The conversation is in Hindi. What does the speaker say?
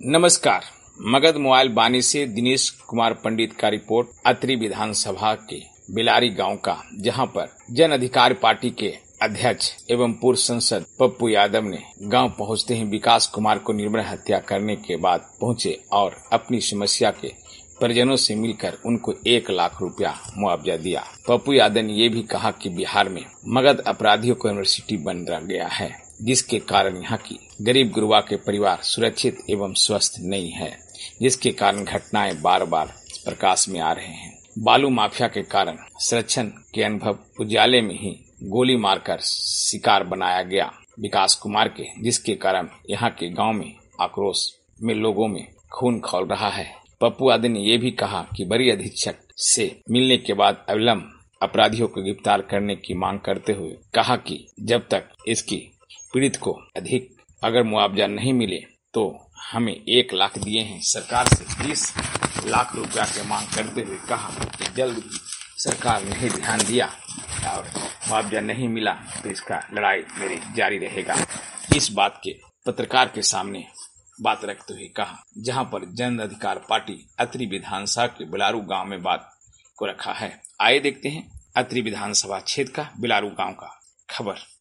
नमस्कार। मगध मोबाइल बानी से दिनेश कुमार पंडित का रिपोर्ट। अत्रि विधानसभा के बिलारी गांव का, जहां पर जन अधिकार पार्टी के अध्यक्ष एवं पूर्व सांसद पप्पू यादव ने गांव पहुंचते ही विकास कुमार को निर्मम हत्या करने के बाद पहुंचे और अपनी समस्या के परिजनों से मिलकर उनको 1 लाख रुपया मुआवजा दिया। पप्पू यादव ने ये भी कहा कि बिहार में मगध अपराधियों को यूनिवर्सिटी बन गया है, जिसके कारण यहाँ की गरीब गुरबा के परिवार सुरक्षित एवं स्वस्थ नहीं है, जिसके कारण घटनाएं बार बार प्रकाश में आ रहे हैं। बालू माफिया के कारण संरक्षण के अनुभव उजाले में ही गोली मारकर शिकार बनाया गया विकास कुमार के, जिसके कारण यहाँ के गांव में आक्रोश में लोगों में खून खौल रहा है। पप्पू यादव ने यह भी कहा कि वरीय अधीक्षक से मिलने के बाद अविलंब अपराधियों को गिरफ्तार करने की मांग करते हुए कहा कि जब तक इसकी पीड़ित को अधिक अगर मुआवजा नहीं मिले तो हमें 1 लाख दिए हैं, सरकार से 20 लाख रुपया की मांग करते हुए कहा कि जल्द ही सरकार ने ध्यान दिया और मुआवजा नहीं मिला तो इसका लड़ाई मेरी जारी रहेगा। इस बात के पत्रकार के सामने बात रखते हुए कहा, जहां पर जन अधिकार पार्टी अत्रि विधानसभा के बिलारू गांव में बात को रखा है। आइए देखते हैं अत्रि विधानसभा क्षेत्र का बिलारू गांव का खबर।